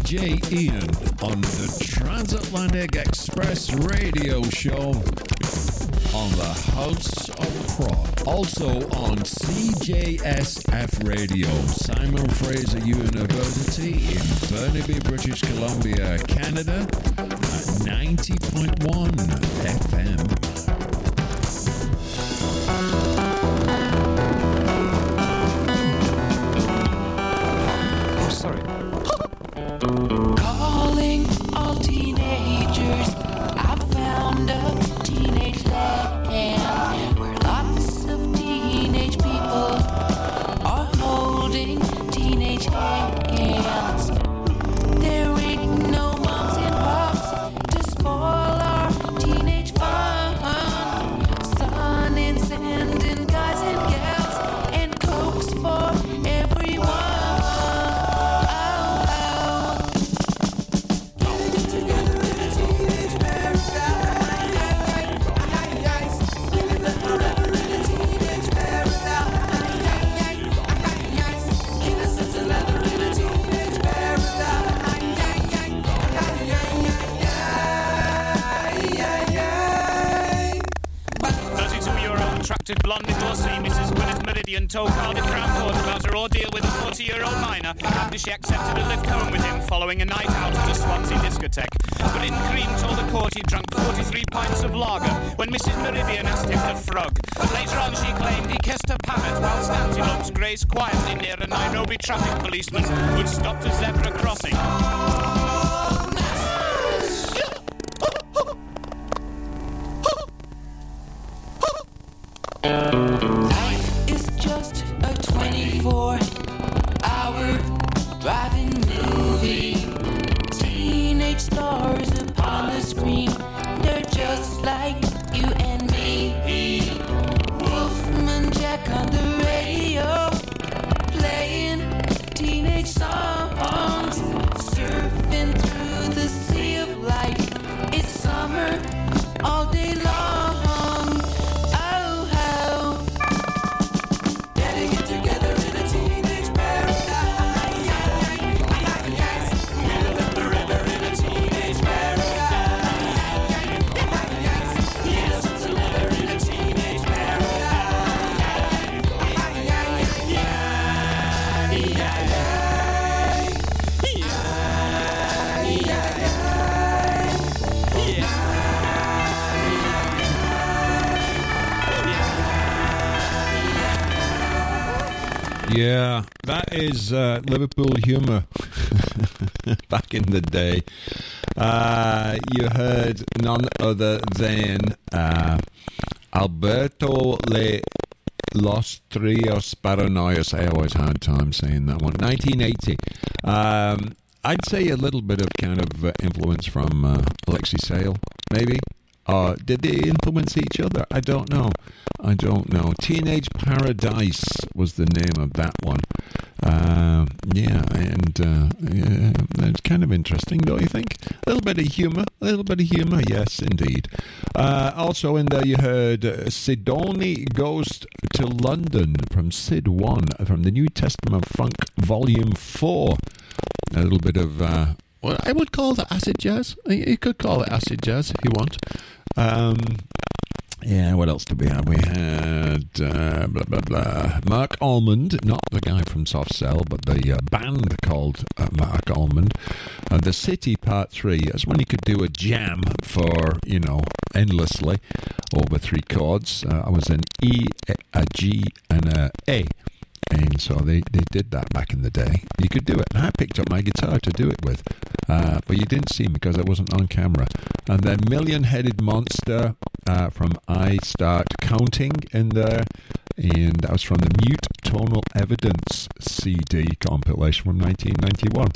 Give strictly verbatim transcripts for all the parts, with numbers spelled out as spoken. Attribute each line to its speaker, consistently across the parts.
Speaker 1: J Ian on the Transatlantic Express radio show on the House of Prog. Also on C J S F Radio, Simon Fraser University in Burnaby, British Columbia, Canada at ninety point one F M.
Speaker 2: Oh, sorry.
Speaker 3: Calling all teenagers, I found a teenage land where lots of teenage people are holding teenage hands. There ain't no moms and pops to spoil our teenage fun. Sun and sand and guys and gals and cokes for everyone.
Speaker 2: Blonde divorcee Missus Gwyneth Meridian told Cardiff Crown Court about her ordeal with a forty-year-old minor after she accepted a lift home with him following a night out at a Swansea discotheque. But Green told the court he drank forty-three pints of lager when Missus Meridian asked him to frog. Later on she claimed he kissed her palate whilst antelopes grazed quietly near a Nairobi traffic policeman who'd stopped a zebra crossing.
Speaker 3: Life is just a twenty-four hour driving movie. Teenage stars upon the screen, they're just like you and me. Wolfman Jack on the radio, playing teenage songs, surfing through the sea of life. It's summer all day long.
Speaker 1: Yeah, that is uh, Liverpool humour back in the day. Uh, you heard none other than uh, Alberto Le Los Trios Paranoias. I always had time saying that one. nineteen eighty. Um, I'd say a little bit of kind of uh, influence from uh, Alexei Sayle, maybe. Uh, did they influence each other? I don't know. I don't know. Teenage Paradise was the name of that one. Uh, yeah, and uh, yeah, it's kind of interesting, don't you think? A little bit of humour. A little bit of humour, yes, indeed. Uh, also in there you heard uh, Sidoni Goes to London from Sid one, from the New Testament Funk Volume four. A little bit of... Uh, well, I would call that acid jazz. You could call it acid jazz if you want. Um, yeah, what else did we have? We had uh, blah, blah, blah. Mark Almond, not the guy from Soft Cell, but the uh, band called uh, Mark Almond. Uh, the City Part three. That's when you could do a jam for, you know, endlessly over three chords. Uh, I was an E, a G, and a A. And so they, they did that back in the day. You could do it. And I picked up my guitar to do it with. Uh, but you didn't see me because I wasn't on camera. And then Million Headed Monster uh, from I Start Counting in there. And that was from the Mute Tonal Evidence C D compilation from nineteen ninety-one.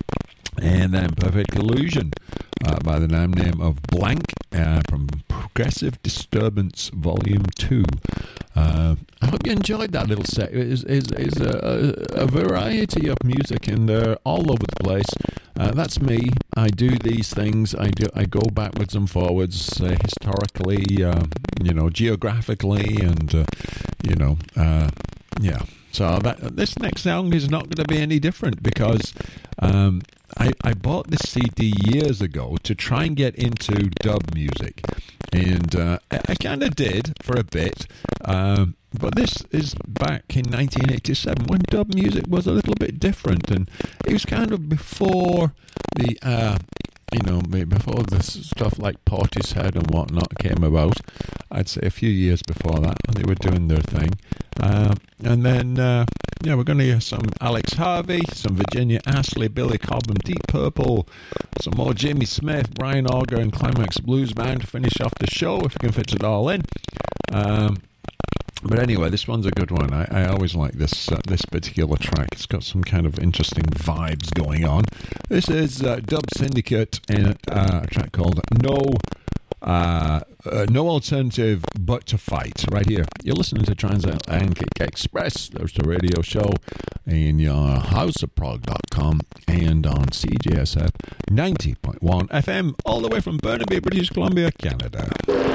Speaker 1: And then Perfect Illusion uh, by the name name of Blank uh, from Progressive Disturbance Volume two. Uh, I hope you enjoyed that little set. It is, is, is a, a, a variety of music in there all over the place. Uh, that's me. I do these things. I do. I go backwards and forwards, uh, historically, uh, you know, geographically, and uh, you know, uh, yeah. So that, this next song is not going to be any different because um, I, I bought this C D years ago to try and get into dub music, and uh, I, I kind of did for a bit, um, but this is back in nineteen eighty-seven when dub music was a little bit different, and it was kind of before the, uh, you know, before this stuff like Portishead and whatnot came about. I'd say a few years before that when they were doing their thing. Uh, and then, uh, yeah, we're going to hear some Alex Harvey, some Virginia Astley, Billy Cobham, Deep Purple, some more Jimmy Smith, Brian Auger, and Climax Blues Band to finish off the show, if we can fit it all in. Um, but anyway, this one's a good one. I, I always like this uh, this particular track. It's got some kind of interesting vibes going on. This is uh, Dub Syndicate in uh, a track called No... Uh, uh, no alternative but to fight. Right here, you're listening to Transatlantic Express. There's the radio show in your house of prog dot com and on C J S F ninety point one F M, all the way from Burnaby, British Columbia, Canada.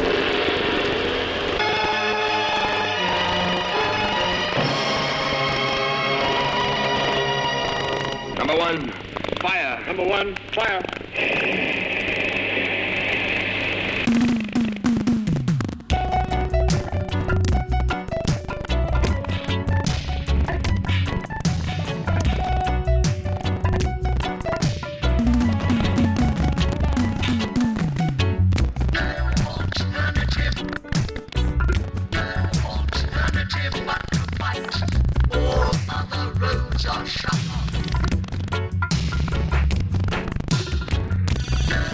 Speaker 4: Number one, fire. Number one, fire.
Speaker 5: Are shut.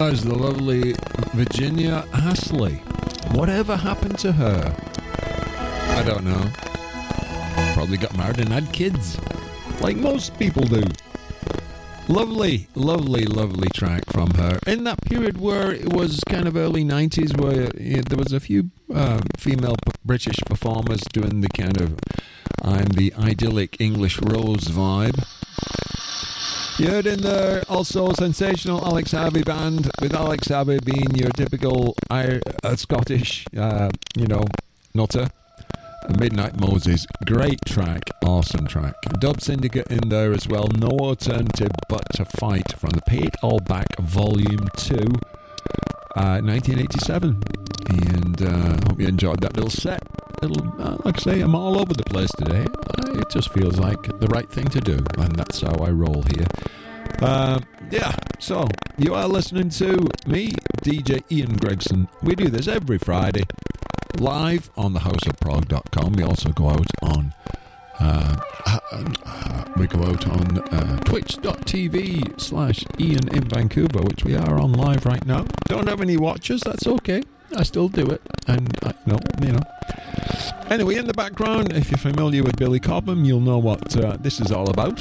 Speaker 1: was the lovely Virginia Astley. Whatever happened to her? I don't know. Probably got married and had kids, like most people do. Lovely, lovely, lovely track from her. In that period where it was kind of early nineties, where you know, there was a few uh, female p- British performers doing the kind of I'm the idyllic English Rose vibe. You heard in there also sensational Alex Harvey band, with Alex Harvey being your typical uh, Scottish, uh, you know, nutter. Midnight Moses, great track, awesome track. Dub Syndicate in there as well, No Alternative But to Fight from the Pay It All Back Volume two, uh, nineteen eighty-seven. And uh, hope you enjoyed that little set. Little, uh, like I say, I'm all over the place today. Uh, it just feels like the right thing to do, and that's how I roll here. Uh, yeah, so you are listening to me, D J Ian Gregson. We do this every Friday, live on the house of prog dot com. We also go out on uh, uh, we go out on uh, twitch dot t v slash Ian in Vancouver, which we are on live right now. Don't have any watchers, that's okay. I still do it, and I know, you know. Anyway, in the background, if you're familiar with Billy Cobham, you'll know what uh, this is all about.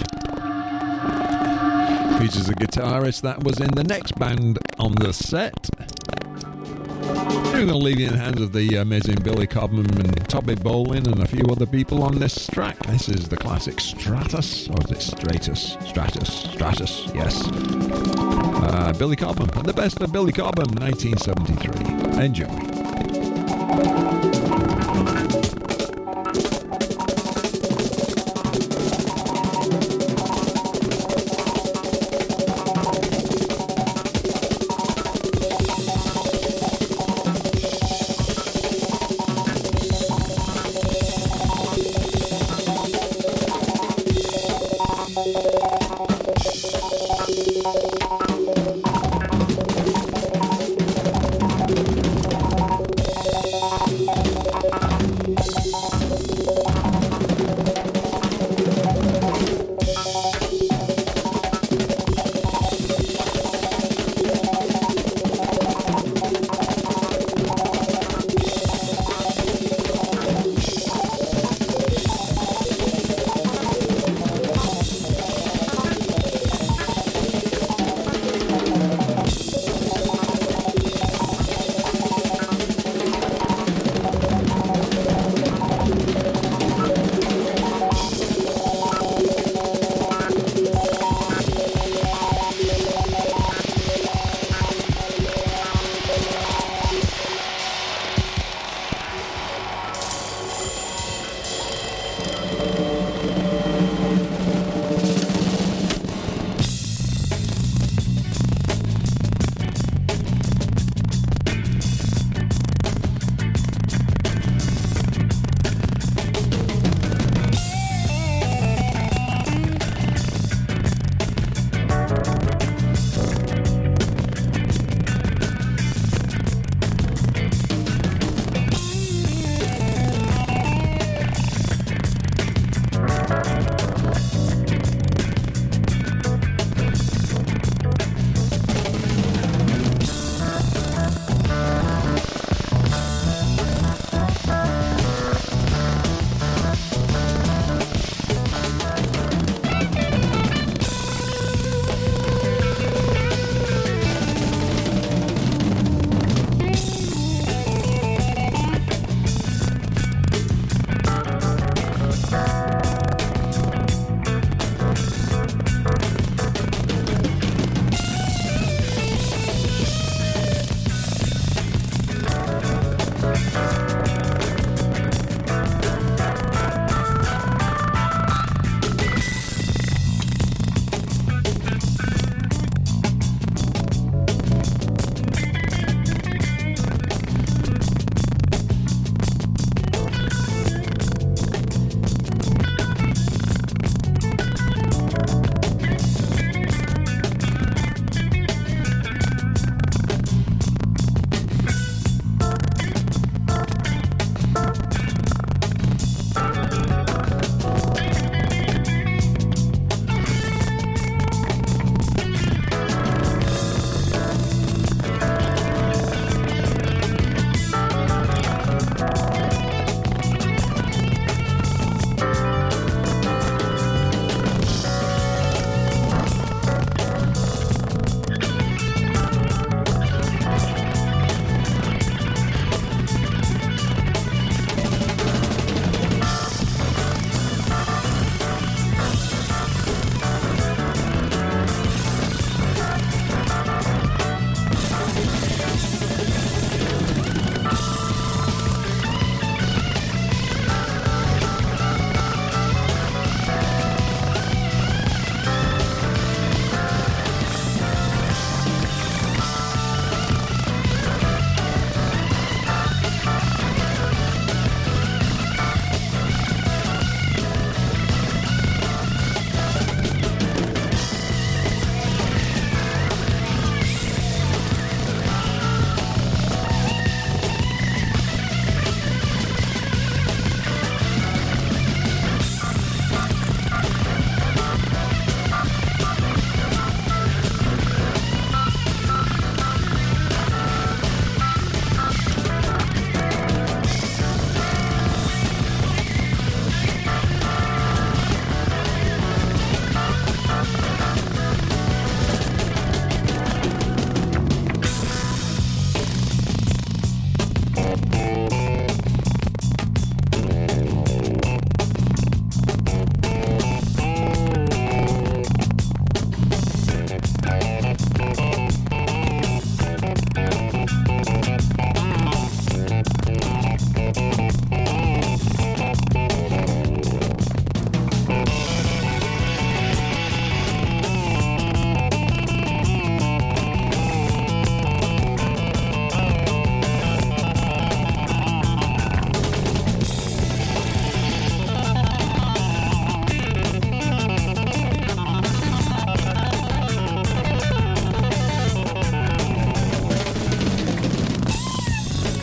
Speaker 1: Features a guitarist that was in the next band on the set. I'm going to leave you in the hands of the amazing Billy Cobham and Toby Bolin and a few other people on this track. This is the classic Stratus, or is it Stratus? Stratus, Stratus, yes. Uh, Billy Cobham, and the best of Billy Cobham, nineteen seventy-three. Enjoy.